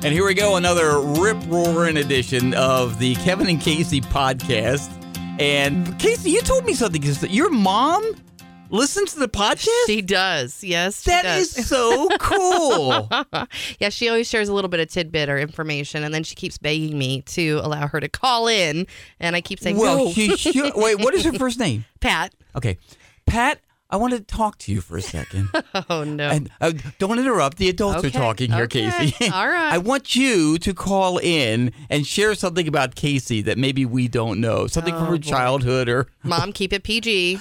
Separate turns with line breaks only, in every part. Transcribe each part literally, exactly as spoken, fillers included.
And here we go, another rip-roaring edition of the Kevin and Casey podcast. And Casey, you told me something. Your mom listens to the podcast?
She does, yes. She
that
does.
is so cool.
Yeah, she always shares a little bit of tidbit or information, and then she keeps begging me to allow her to call in, and I keep saying
well,
no.
she should. Wait, what is her first name?
Pat.
Okay. Pat, I want to talk to you for a second.
Oh, no.
And uh, don't interrupt. The adults
Okay,
are talking here,
okay.
Casey.
All right.
I want you to call in and share something about Casey that maybe we don't know. Something
Oh,
from her
boy.
childhood or...
Mom, keep it P G.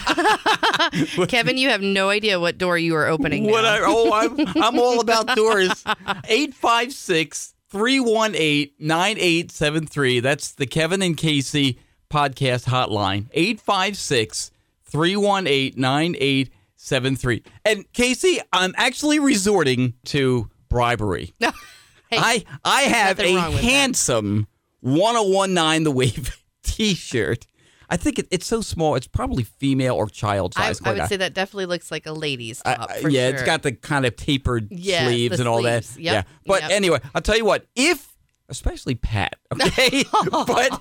Kevin, you have no idea what door you are opening
What
now.
I, oh, I'm, I'm all about doors. eight five six, three one eight, nine eight seven three. That's the Kevin and Casey podcast hotline. eight five six, three one eight, nine eight seven three. And Casey, I'm actually resorting to bribery.
Hey,
I I have
nothing
a
wrong with that.
handsome ten nineteen The Wave t-shirt. I think it, it's so small. It's probably female or child
I,
size.
I
quite
would
hon-
say that definitely looks like a lady's
Uh,
top.
uh,
for
yeah,
sure.
it's got the kind of tapered
Yes,
sleeves
the
and all that.
sleeves. Yep,
Yeah, but
yep.
anyway, I'll tell you what. If, especially Pat, okay, but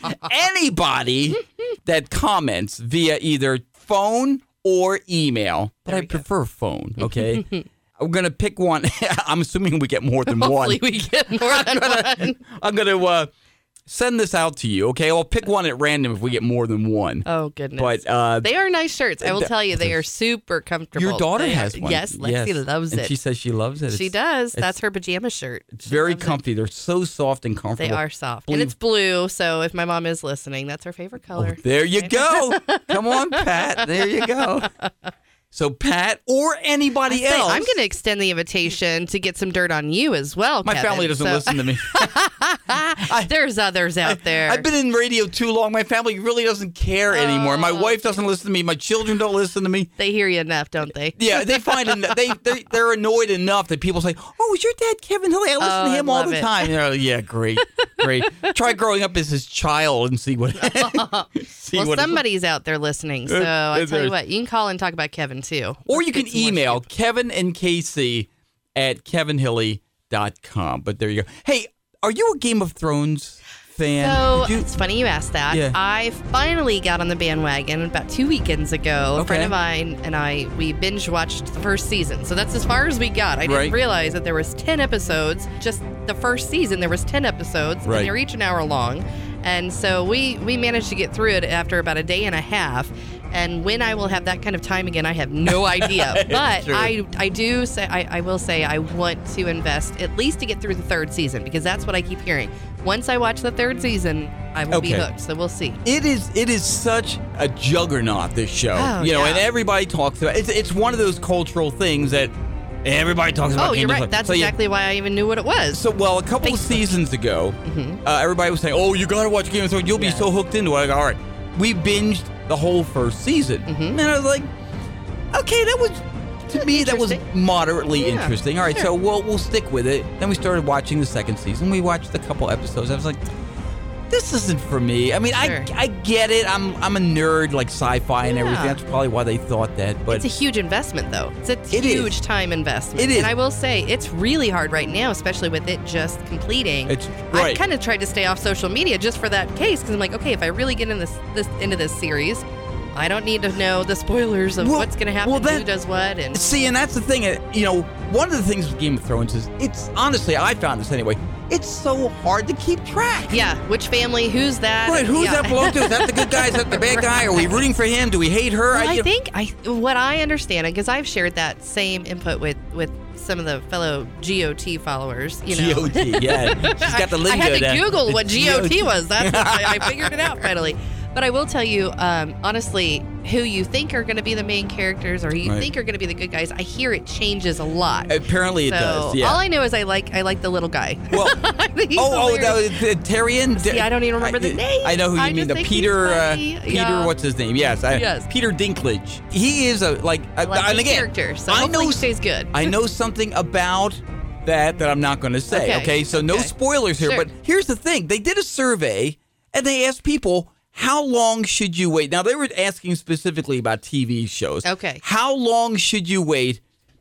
anybody that comments via either phone or email, but
There
I
we go.
prefer phone. Okay, I'm gonna pick one. I'm assuming we get more than
Hopefully
one.
we get more than one.
I'm gonna uh, send this out to you. Okay, I'll pick one at random if we get more than one.
Oh, goodness.
But uh,
They are nice shirts. I will
th-
tell you, they are super comfortable.
your daughter
They are-
has one.
Yes, Lexi loves
and
it.
she says she loves it.
She
It's-
does.
it's-
That's her pajama shirt.
It's very
loves it.
comfy. They're so soft and
They
comfortable.
are soft.
Believe-
And it's blue, so if my mom is listening, that's her favorite color.
Oh, there you go. Come on, Pat. There you go. So, Pat or anybody
Say,
else.
I'm going to extend the invitation to get some dirt on you as well,
My
Kevin.
family doesn't
So-
listen to me.
There's others out there.
I've been in radio too long. My family really doesn't care anymore. My
Oh.
wife doesn't listen to me. My children don't listen to me.
They hear you enough, don't they?
Yeah, they find it, they they they're annoyed enough that people say, "Oh, is your dad Kevin Hilly? I listen
Oh,
to
I
him all
love
the
it.
time." You know, yeah, great, great. Try growing up as his child and see what. see
Well,
what it's-
somebody's out there listening, so
Uh,
I tell
there's-
you what, you can call and talk about Kevin too.
Or
Let's
you
get
can
some more
email
scoop.
Kevin and Casey at kevin hilly dot com. But there you go. Hey, are you a Game of Thrones fan?
So
Did you-
it's funny you asked that.
Yeah.
I finally got on the bandwagon about two weekends ago. A friend
Okay.
of mine and I, we binge watched the first season. So that's as far as we got. I didn't
Right.
realize that there was ten episodes. Just the first season, there was ten episodes,
Right.
and they're each an hour long. And so we we managed to get through it after about a day and a half. And when I will have that kind of time again, I have no idea. But
Sure.
I I do say I, I will say I want to invest at least to get through the third season, because that's what I keep hearing. Once I watch the third season, I will be
Okay.
hooked. So we'll see.
It is it is such a juggernaut, this show.
Oh,
you know,
yeah.
and everybody talks about it. It's, it's one of those cultural things that everybody talks about.
Oh,
Game
you're
of
right.
Thrones.
That's
So, yeah.
exactly why I even knew what it was.
So, well, a couple of
Facebook.
seasons ago, uh, everybody was saying, "Oh, you got to watch Game of Thrones. You'll be
Yeah.
so hooked into it." I go, "All right." We binged the whole first season,
Mhm.
and I was like, "Okay, that was to me that was
Interesting.
moderately
Yeah,
interesting." All right,
sure.
so we'll we'll stick with it. Then we started watching the second season. We watched a couple episodes. I was like, "This isn't for me." I mean,
Sure.
I I get it. I'm I'm a nerd, like sci-fi and
Yeah.
everything. That's probably why they thought that. But
it's a huge investment, though. It's a
It is.
huge time investment.
It is.
And I will say, it's really hard right now, especially with it just completing.
it's
I
right.
kind of tried to stay off social media just for that case, because I'm like, okay, if I really get in this, this into this series, I don't need to know the spoilers of
Well-
what's going to happen,
well, that-
who does what, and
See, and that's the thing. uh, You know, one of the things with Game of Thrones is it's honestly, I found this anyway. It's so hard to keep track.
yeah, which family, who's that?
Right, who's
yeah.
that belong to? Is that the good guy? Is that the bad guy? Are we rooting for him? Do we hate her?
Well, I
you know-
think I what I understand, because I've shared that same input with with some of the fellow G O T followers. You know,
G O T, yeah. She's got the
I, I
lingo
had to
down.
Google
The
what G O T
G O T
was. That's I, I figured it out finally. But I will tell you, um, honestly, who you think are going to be the main characters or who you
Right.
think are going to be the good guys, I hear it changes a lot.
Apparently it
so
does, yeah.
all I know is I like I like the little guy.
Well,
I think he's
oh, oh,
hilarious.
that was uh, Tyrion.
See, I don't even remember the name.
I know who you
I
mean.
just
The
think he's
Peter. Uh,
funny.
Peter.
Yeah.
What's his name? Yes. I,
Yes.
Peter Dinklage. He is a like.
I like
and
his
again,
character, so
I
hopefully
know
he stays good.
I know something about that that I'm not going to say. Okay.
Okay,
So no
okay.
spoilers here.
Sure.
But here's the thing: they did a survey and they asked people, how long should you wait? Now they were asking specifically about T V shows.
Okay.
How long should you wait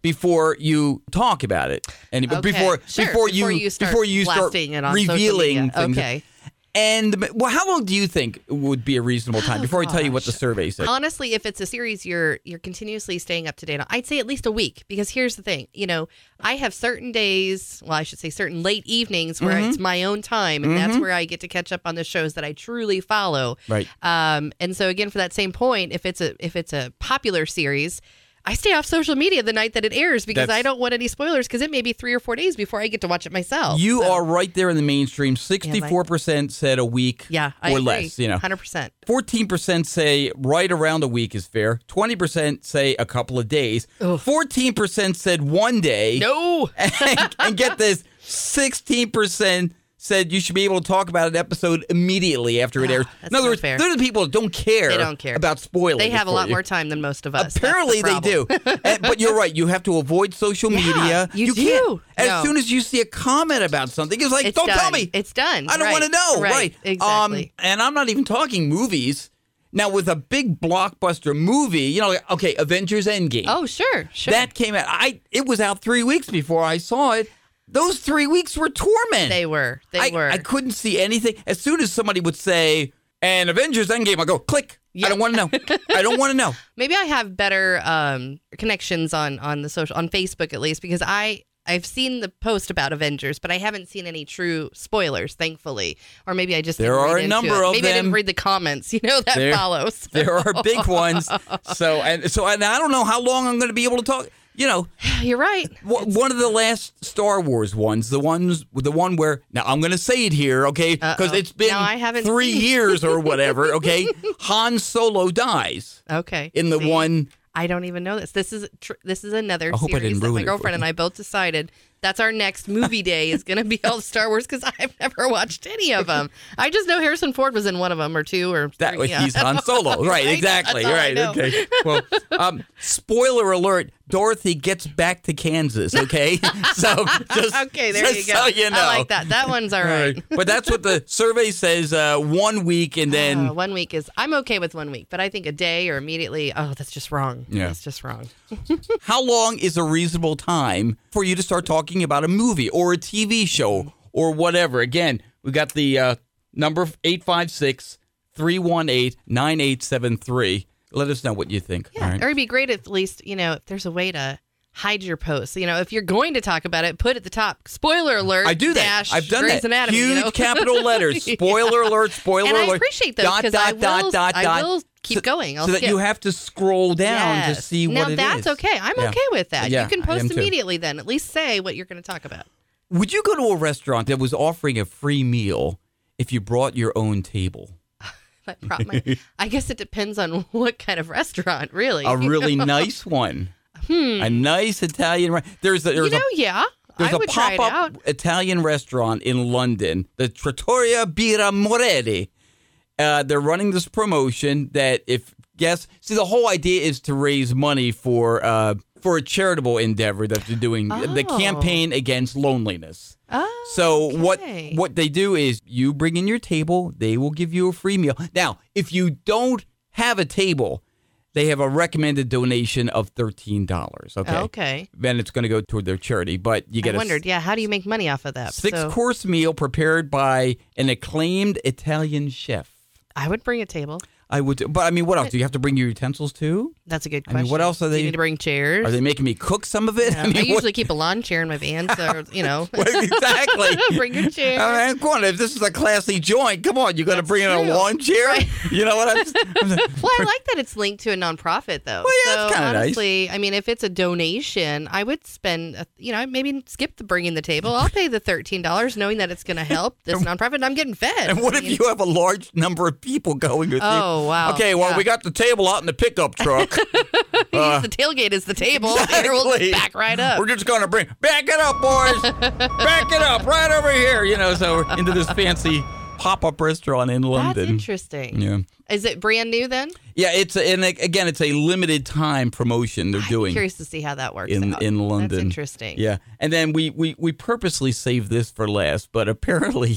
before you talk about it, and
Okay.
before
Sure,
before,
before
you,
you start
before you start
blasting it on social
revealing
media.
things.
Okay.
And well, how long do you think would be a reasonable time
Oh,
before I tell you what the
gosh.
survey said?
Honestly, if it's a series you're you're continuously staying up to date on, I'd say at least a week. Because here's the thing, you know, I have certain days, well, I should say certain late evenings where
Mm-hmm.
it's my own time, and that's where I get to catch up on the shows that I truly follow.
Right.
Um, and so again, for that same point, if it's a if it's a popular series, I stay off social media the night that it airs because
That's-
I don't want any spoilers because it may be three or four days before I get to watch it myself.
You
So,
are right there in the mainstream. sixty-four percent said a week
yeah, I
or
agree.
less, you know.
one hundred percent.
fourteen percent say right around a week is fair. twenty percent say a couple of days.
Ugh.
fourteen percent said one day.
No.
and, and get this, sixteen percent said you should be able to talk about an episode immediately after it airs.
That's
In other
not
words,
fair.
they're the people that don't care,
They don't care.
about spoiling.
They
it
have a
for
lot
you.
more time than most of us.
Apparently
That's
they
the
do. And- but you're right. You have to avoid social
Yeah,
media.
you do.
can't. As
No.
soon as you see a comment about something, it's like,
It's
don't
done.
tell me.
It's done.
I don't
Right.
want to know.
Right.
Right.
Exactly.
Um, and I'm not even talking movies. Now, with a big blockbuster movie, you know, like, okay, Avengers Endgame.
Oh, sure, sure.
That came out. I It was out three weeks before I saw it. Those three weeks were torment.
they were. They
I,
were.
I couldn't see anything. As soon as somebody would say, and Avengers Endgame, I go, click.
Yeah.
I don't want to know. I don't want to know.
Maybe I have better um, connections on on the social on Facebook at least because I I've seen the post about Avengers, but I haven't seen any true spoilers, thankfully. Or maybe I just
There
didn't
are
read
a
into
number
it.
of
maybe I didn't
them.
read the comments. You know that
There-
follows.
There are big ones. So and so and I don't know how long I'm going to be able to talk. You know,
You're right.
w- one of the last Star Wars ones, the ones, the one where now I'm going to say it here, okay, because
Uh-oh.
it's been
No, I haven't
three
seen-
years or whatever. Okay, Han Solo dies
Okay.
in the
See?
one.
I don't even know this. This is tr- this is another
I hope I
series
didn't
that
ruin
my
it for
girlfriend
you.
and I both decided that's our next movie day is going to be all Star Wars because I've never watched any of them. I just know Harrison Ford was in one of them or two or
That
three. Yeah.
he's Han Solo, right?
Right?
Exactly,
That's all I
right?
know.
Okay. Well, um, spoiler alert: Dorothy gets back to Kansas. Okay, so just
Okay, there
just
you go.
So you know.
I like that. That one's all right.
But that's what the survey says: uh, one week, and then
Uh, one week is I'm okay with one week, but I think a day or immediately. Oh, that's just wrong.
Yeah.
That's just wrong.
how long is a reasonable time for you to start talking about a movie or a T V show or whatever? Again, we got the uh, number eight five six, three one eight, nine eight seven three. Let us know what you think.
Yeah,
all right?
or it'd be great if at least you know if there's a way to hide your posts. You know, if you're going to talk about it, put at the top spoiler alert.
I do that.
Dash
I've done
Grey's
that.
Anatomy,
Huge
you know?
capital letters. Spoiler alert. Spoiler
And I
alert.
appreciate those
Dot,
because
dot,
I will.
dot, dot,
I
dot.
will keep
So-
going. I'll
so that
skip.
you have to scroll down
Yes.
to see
now
what it is.
Now that's okay. I'm
Yeah.
okay with that.
Yeah,
you can
I am
post
too.
immediately. Then at least say what you're going to talk about.
Would you go to a restaurant that was offering a free meal if you brought your own table?
That prop my, I guess it depends on what kind of restaurant, really.
A really nice one. A nice Italian. Re- there's a,
Hmm. you
there's
know,
a
yeah.
there's
I
a
would try it out.
pop-up Italian restaurant in London, the Trattoria Birra Morelli. Uh, they're running this promotion that if guests see the whole idea is to raise money for uh, for a charitable endeavor that they're doing, the
Oh.
campaign against loneliness.
Oh,
So what
okay.
what they do is you bring in your table, they will give you a free meal. Now, if you don't have a table, they have a recommended donation of thirteen dollars. Okay.
Okay.
Then it's going to go toward their charity, but you
I
get a
wondered, yeah, how do you make money off of that?
six
So
course meal prepared by an acclaimed Italian chef.
I would bring a table.
I would, but I mean, what else? Do you have to bring your utensils too?
That's a good
I
question.
mean, what else are
Do
they-
you need to bring chairs?
Are they making me cook some of it?
Yeah,
I mean,
I
what-
usually keep a lawn chair in my van, so you know.
Well, exactly.
Bring your chair.
All right, come on. If this is a classy joint, come on. You got to
That's
bring in a
true.
lawn chair.
Right.
You know what I'm? I'm
Well, I like that it's linked to a nonprofit, though.
Well, yeah,
so
it's kinda nice.
honestly, I mean, if it's a donation, I would spend, a, you know, maybe skip the bringing the table. I'll pay the thirteen dollars, knowing that it's going to help this nonprofit. And I'm getting fed.
And what
I
if
mean,
you have a large number of people going with you?
Oh, wow.
Okay, well,
Yeah.
we got the table out in the pickup truck.
use the tailgate as the table? Here, we'll
Exactly.
back right up.
We're just going to bring, back it up, boys. Back it up right over here. You know, so we're into this fancy pop-up restaurant in London.
That's interesting.
Yeah.
Is it brand new then?
Yeah, it's a, and again, it's a limited time promotion they're
I'm
doing
curious to see how that works
in
out.
in London.
That's interesting.
Yeah, and then we we we purposely saved this for last, but apparently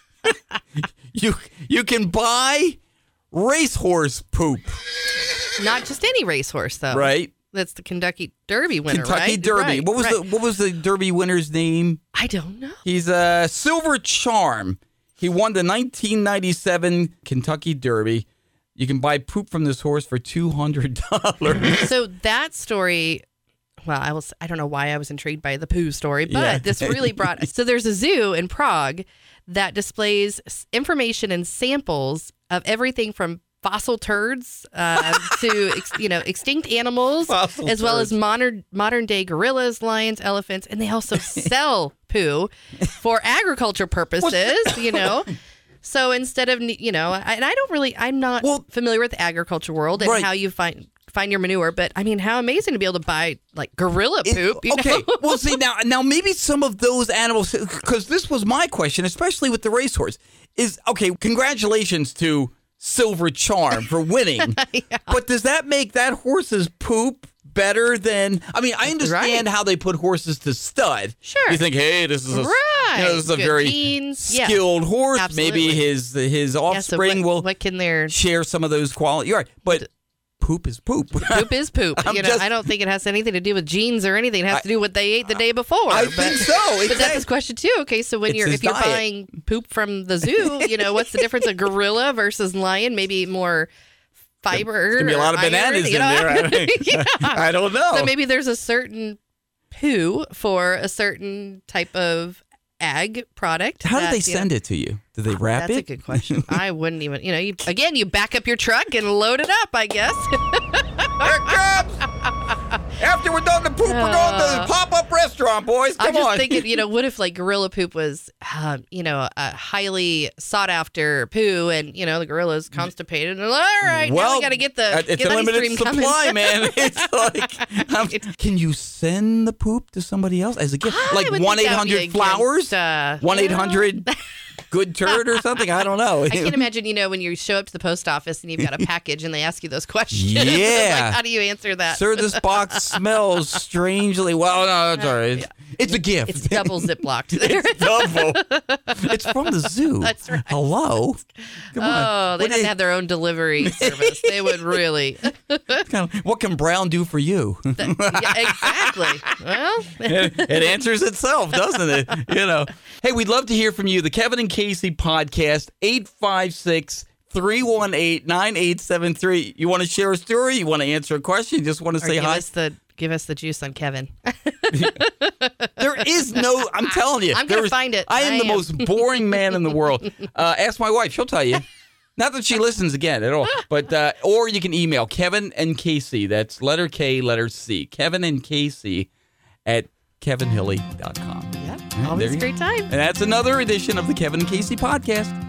you you can buy racehorse poop,
Not just any racehorse, though.
right?
That's the Kentucky Derby winner,
Kentucky
right?
Derby.
Right,
what was
right.
the What was the Derby winner's name?
I don't know.
He's a uh, Silver Charm. He won the nineteen ninety-seven Kentucky Derby. You can buy poop from this horse for two hundred dollars.
So that story, well, I was I don't know why I was intrigued by the poo story, but
Yeah.
this really brought. So there's a zoo in Prague that displays s- information and samples of everything from fossil turds uh, to ex, you know extinct animals,
Fossil
as well as
turds.
modern modern day gorillas, lions, elephants, and they also sell poo for agriculture purposes. You know. So instead of, you know, and I don't really, I'm not
Well,
familiar with the agriculture world and
right.
how you find find your manure, but I mean, how amazing to be able to buy like gorilla
It-
poop. You
okay,
know?
well, see now, now maybe some of those animals, because this was my question, especially with the racehorse, is okay. Congratulations to Silver Charm for winning,
Yeah.
but does that make that horse's poop better than? I mean, I understand
Right.
how they put horses to stud.
Sure.
You think, hey, this is a,
Right.
you know, this is a
Good
very
genes. Yeah.
skilled horse.
Absolutely.
Maybe his his
Yeah, so
offspring
what,
will
what can their
share some of those qualities. You're right, but poop is poop.
poop is poop?
I'm
You know,
just-
I don't think it has anything to do with genes or anything. It has
I-
to do with what they ate the day before.
I
but,
think so.
But that's
exactly.
his question too. Okay, so when
It's
you're
his
if you're
diet.
buying poop from the zoo, you know, what's the difference of gorilla versus lion? Maybe more fiber.
There's gonna be a lot of
or iron,
bananas
you
in
know?
there. I, think.
Yeah.
I don't know.
So maybe there's a certain poo for a certain type of ag product.
How
that,
did they
you know-
send it to you? Did they wrap
That's
it?
a good question. I wouldn't even, you know, you, again, you back up your truck and load it up, I guess.
Here it comes. After we're done the poop, we're going to the
Uh,
pop-up restaurant, boys. Come
I'm just
on.
thinking, you know, what if like gorilla poop was, um, you know, a highly sought after poo, and you know the gorilla's constipated, and all right, now
well,
we got to get the
uh, it's
get
a
the
limited
stream
supply,
coming.
man. It's like, um, can you send the poop to somebody else as a gift?
I
Like
would think
one eight
that would be
hundred flowers,
against, uh,
one eight hundred good turd or something. I don't know.
I can't imagine, you know, when you show up to the post office and you've got a package and they ask you those questions.
Yeah.
Like, how do you answer that?
Sir, this box smells strangely. Well, no, it's all right. It's, it's a gift.
It's double ziplocked.
It's double. It's from the zoo.
That's right.
Hello. Come on.
Oh, they
What
didn't
is-
have their own delivery service. They would really.
kind of- what can Brown do for you?
Yeah, exactly. Well,
it, it answers itself, doesn't it? You know. Hey, we'd love to hear from you. The Kevin and Casey podcast, eight five six, three one eight, nine eight seven three. You want to share a story? You want to answer a question? You just want to
or
say
give
hi?
us the give us the juice on Kevin.
There is no, I'm telling you.
I'm gonna
there is-
find it.
I am
I
the
am.
most boring man in the world. Uh, ask my wife. She'll tell you. Not that she listens again at all. But, uh, or you can email Kevin and Casey. That's letter K, letter C. Kevin and Casey at kevin hilly dot com.
Yep.
There
Always
you
a
go.
great time.
And that's another edition of the Kevin and Casey podcast.